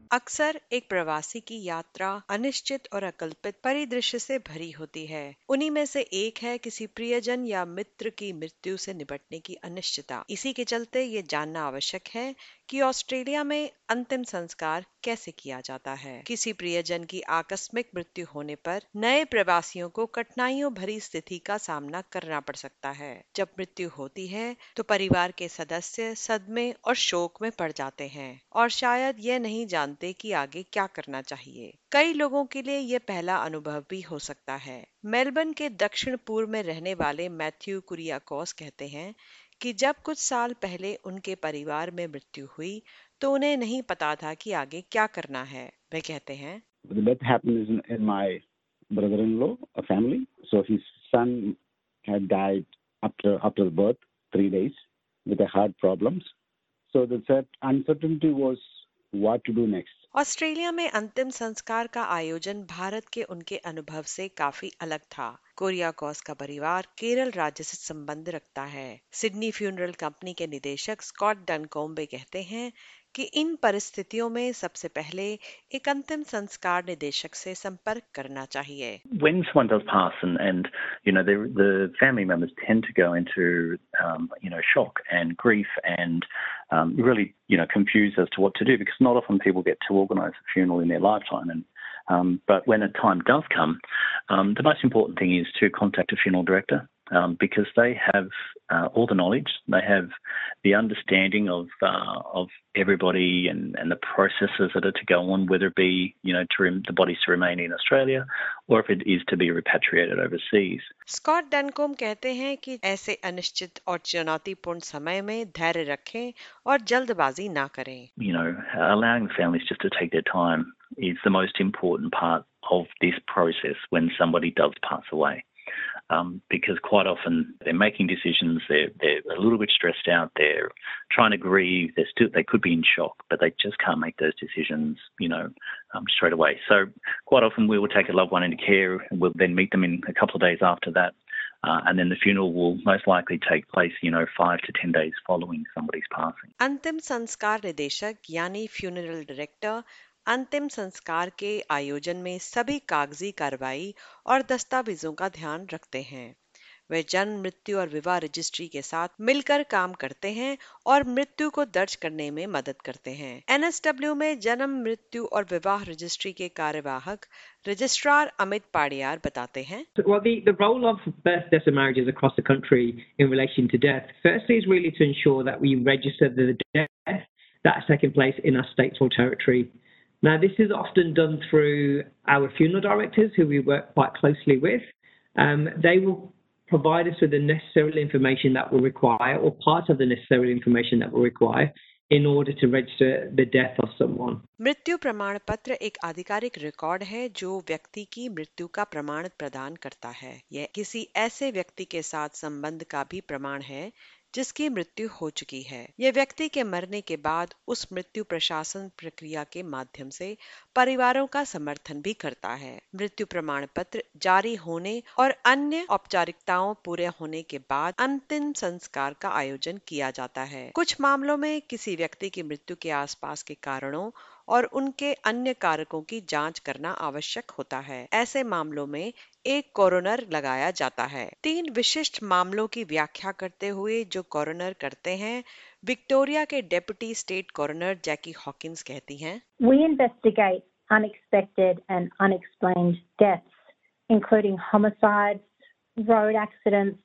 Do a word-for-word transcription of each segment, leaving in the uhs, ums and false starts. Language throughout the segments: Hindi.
अक्सर एक प्रवासी की यात्रा अनिश्चित और अकल्पित परिदृश्य से भरी होती है। उन्हीं में से एक है किसी प्रियजन या मित्र की मृत्यु से निपटने की अनिश्चितता। इसी के चलते ये जानना आवश्यक है कि ऑस्ट्रेलिया में अंतिम संस्कार कैसे किया जाता है। किसी प्रियजन की आकस्मिक मृत्यु होने पर नए प्रवासियों को कठिनाइयों भरी स्थिति का सामना करना पड़ सकता है। जब मृत्यु होती है तो परिवार के सदस्य सदमे और शोक में पड़ जाते हैं और शायद ये नहीं जानते कि आगे क्या करना चाहिए। कई लोगों के लिए ये पहला अनुभव भी हो सकता है। मेलबर्न के दक्षिण पूर्व में रहने वाले मैथ्यू कुरियाकोस कहते हैं कि जब कुछ साल पहले उनके परिवार में मृत्यु हुई तो उन्हें नहीं पता था कि आगे क्या करना है। वे कहते हैं, The death happened in, in my brother-in-law, a family. So his son had died after after the birth, three days with a heart problems. So the cer- uncertainty was what to do next. Australia में अंतिम संस्कार का आयोजन भारत के उनके अनुभव से काफी अलग था। कुरियाकोस का परिवार केरल राज्य से संबंध रखता है। सिडनी फ्यूनरल कंपनी के निदेशक स्कॉट डनकोम्बे कहते हैं कि इन परिस्थितियों में सबसे पहले एक अंतिम संस्कार निदेशक से संपर्क करना चाहिए। When someone does pass, and, and you know, the, the family members tend to go into, um, you know, shock and grief and um, really, you know, confused as to what to do, because not often people get to organise a funeral in their lifetime. And um, but when a time does come, um, the most important thing is to contact a funeral director. Um, because they have uh, all the knowledge, they have the understanding of uh, of everybody and, and the processes that are to go on, whether it be, you know, to rem- the bodies to remain in Australia or if it is to be repatriated overseas. Scott Duncombe कहते हैं कि ऐसे अनिश्चित और चुनौतीपूर्ण समय में धैर्य रखें और जल्दबाजी ना करें। You know, allowing the families just to take their time is the most important part of this process when somebody does pass away. Um, because quite often they're making decisions, they're, they're a little bit stressed out, they're trying to grieve, they're still, they could be in shock, but they just can't make those decisions, you know, um, straight away. So quite often we will take a loved one into care, and we'll then meet them in a couple of days after that, uh, and then the funeral will most likely take place, you know, five to ten days following somebody's passing. अंतिम संस्कार निदेशक यानी फ्यूनरल डायरेक्टर अंतिम संस्कार के आयोजन में सभी कागजी कार्रवाई और दस्तावेजों का ध्यान रखते हैं। वे जन्म, मृत्यु और विवाह रजिस्ट्री के साथ मिलकर काम करते हैं और मृत्यु को दर्ज करने में मदद करते हैं। एन एस डब्ल्यू में जन्म, मृत्यु और विवाह रजिस्ट्री के कार्यवाहक रजिस्ट्रार अमित पाड़ियार बताते हैं, Well, the, the role of birth, deaths and marriages across the country in relation to death, firstly is really to ensure that we register the death that's taken place in our state or territory. Now, this is often done through our funeral directors, who we work quite closely with. Um, they will provide us with the necessary information that we require, or part of the necessary information that we require, in order to register the death of someone. मृत्यु प्रमाण पत्र एक आधिकारिक रिकॉर्ड है जो व्यक्ति की मृत्यु का प्रमाण प्रदान करता है। यह किसी ऐसे व्यक्ति के साथ संबंध का भी प्रमाण है जिसकी मृत्यु हो चुकी है। यह व्यक्ति के मरने के बाद उस मृत्यु प्रशासन प्रक्रिया के माध्यम से परिवारों का समर्थन भी करता है। मृत्यु प्रमाण पत्र जारी होने और अन्य औपचारिकताओं पूरे होने के बाद अंतिम संस्कार का आयोजन किया जाता है। कुछ मामलों में किसी व्यक्ति की मृत्यु के आसपास के कारणों और उनके अन्य कारकों की जांच करना आवश्यक होता है। ऐसे मामलों में एक कोरोनर लगाया जाता है। तीन विशिष्ट मामलों की व्याख्या करते हुए जो कोरोनर करते हैं, विक्टोरिया के deputy state coroner Jackie Hawkins कहती हैं, We investigate unexpected and unexplained deaths, including homicides, road accidents,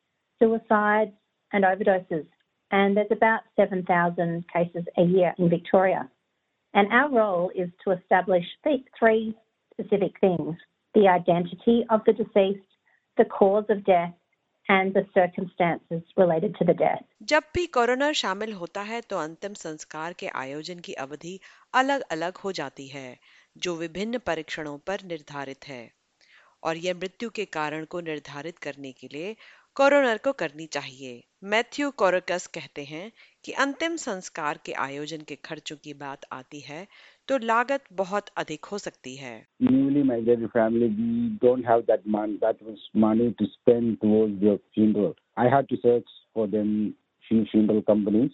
suicides, and overdoses. And there's about seven thousand cases a year in Victoria. And our role is to establish three specific things: the identity of the deceased, the cause of death, and the circumstances related to the death. जब भी कोरोनर शामिल होता है तो अंतिम संस्कार के आयोजन की अवधि अलग-अलग हो जाती है, जो विभिन्न परीक्षणों पर निर्धारित है, और यह मृत्यु के कारण को निर्धारित करने के लिए कोरोनर को करनी चाहिए। मैथ्यू कोरकस कहते हैं कि अंतिम संस्कार के आयोजन के खर्चों की बात आती है तो लागत बहुत अधिक हो सकती है। Newly migrated family, we don't have that money, that much money to spend towards their funeral. I had to search for them few funeral companies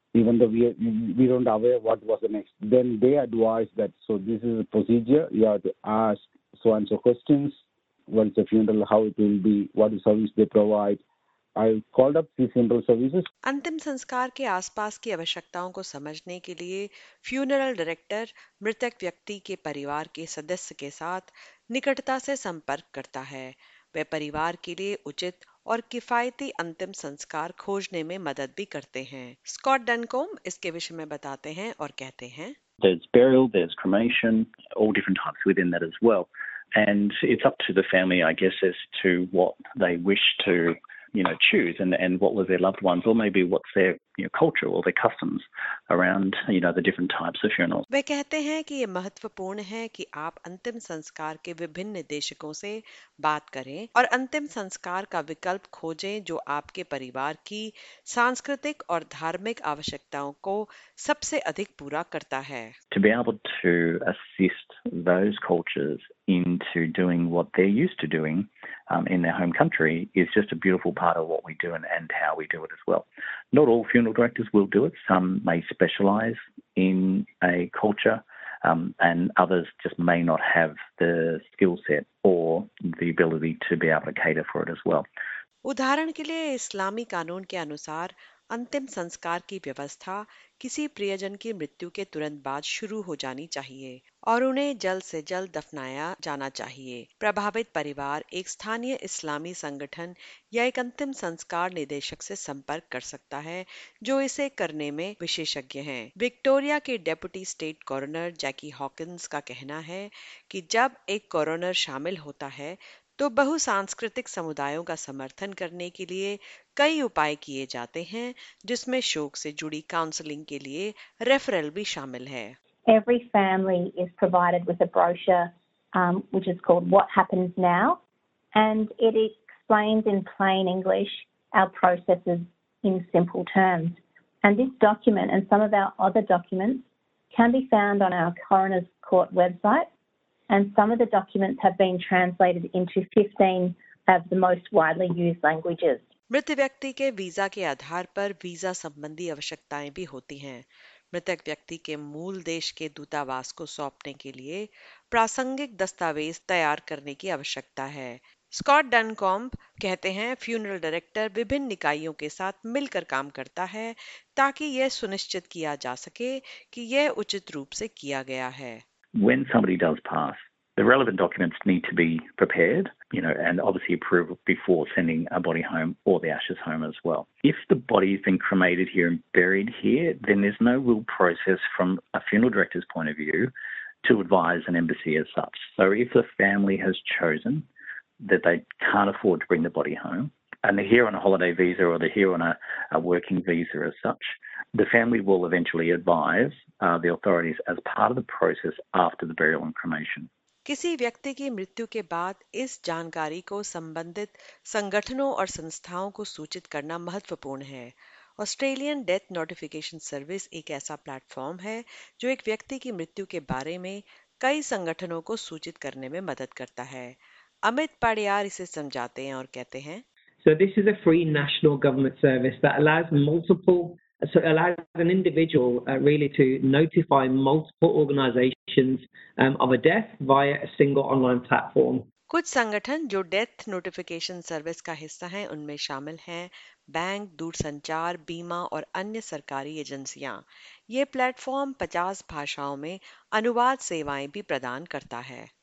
even though we we don't aware what was the next. Then they advised that, so this is a procedure. You have to ask so and so questions. What is the funeral? How it will be? What is service they provide? I called up the funeral services. अंतिम संस्कार के आसपास की आवश्यकताओं को समझने के लिए फ्यूनरल डायरेक्टर मृतक व्यक्ति के परिवार के सदस्य के साथ निकटता से संपर्क करता है। वे परिवार के लिए उचित और किफायती अंतिम संस्कार खोजने में मदद भी करते हैं। स्कॉट डनकोम इसके विषय में बताते हैं और कहते हैं, There's burial, there's cremation, all different types within that as well. And it's up to the family, I guess, as to what they wish to, you know, choose and, and what was their loved ones, or maybe what's their, you know, culture or their customs around, you know, the different types of funerals. वे कहते हैं कि ये महत्वपूर्ण है कि आप अंतिम संस्कार के विभिन्न निर्देशकों से बात करें और अंतिम संस्कार का विकल्प खोजें जो आपके परिवार की सांस्कृतिक और धार्मिक आवश्यकताओं को सबसे अधिक पूरा करता है। To be able to assist those cultures into doing what they're used to doing um, in their home country is just a beautiful part of what we do and, and how we do it as well. Not all funeral directors will do it. Some may specialise in a culture um, and others just may not have the skill set or the ability to be able to cater for it as well. उदाहरण के लिए इस्लामी कानून के अनुसार अंतिम संस्कार की व्यवस्था किसी प्रियजन की मृत्यु के तुरंत बाद शुरू हो जानी चाहिए और उन्हें जल्द से जल्द दफनाया जाना चाहिए। प्रभावित परिवार एक स्थानीय इस्लामी संगठन या एक अंतिम संस्कार निदेशक से संपर्क कर सकता है जो इसे करने में विशेषज्ञ हैं। विक्टोरिया के deputy state coroner Jackie Hawkins का कहना है कि जब एक कॉरोनर शामिल होता है तो बहुसांस्कृतिक समुदायों का समर्थन करने के लिए कई उपाय किए जाते हैं जिसमें शोक से जुड़ी काउंसलिंग के लिए रेफरल भी शामिल है। Every family is provided with a brochure um, which is called What Happens Now, and it explains in plain English our processes in simple terms. And this document and some of our other documents can be found on our Coroner's Court website, and some of the documents have been translated into fifteen of the most widely used languages. मृत व्यक्ति के वीजा के आधार पर वीजा संबंधी आवश्यकताएं भी होती हैं। मृतक व्यक्ति के मूल देश के दूतावास को सौंपने के लिए प्रासंगिक दस्तावेज तैयार करने की आवश्यकता है। स्कॉट डनकॉम्ब कहते हैं, फ्यूनरल डायरेक्टर विभिन्न निकायों के साथ मिलकर काम करता है ताकि यह सुनिश्चित किया जा सके कि यह उचित रूप से किया गया है। When somebody does pass, the relevant documents need to be prepared, you know, and obviously approved before sending a body home or the ashes home as well. If the body has been cremated here and buried here, then there's no real process from a funeral director's point of view to advise an embassy as such. So if the family has chosen that they can't afford to bring the body home, and they're here on a holiday visa or they're here on a, a working visa as such, the family will eventually advise uh, the authorities as part of the process after the burial and cremation. किसी व्यक्ति की मृत्यु के बाद इस जानकारी को संबंधित संगठनों और संस्थाओं को सूचित करना महत्वपूर्ण है। ऑस्ट्रेलियन डेथ नोटिफिकेशन सर्विस एक ऐसा प्लेटफॉर्म है जो एक व्यक्ति की मृत्यु के बारे में कई संगठनों को सूचित करने में मदद करता है। अमित पाड़ियार इसे समझाते हैं और कहते हैं, So this is a free national government service that allows multiple, so allows an individual uh, really to notify multiple organizations um, of a death via a single online platform. कुछ संगठन जो डेथ नोटिफिकेशन सर्विस का हिस्सा हैं उनमें शामिल हैं बैंक, दूरसंचार, बीमा और अन्य सरकारी एजेंसियां। ये प्लेटफॉर्म पचास भाषाओं में अनुवाद सेवाएं भी प्रदान करता है।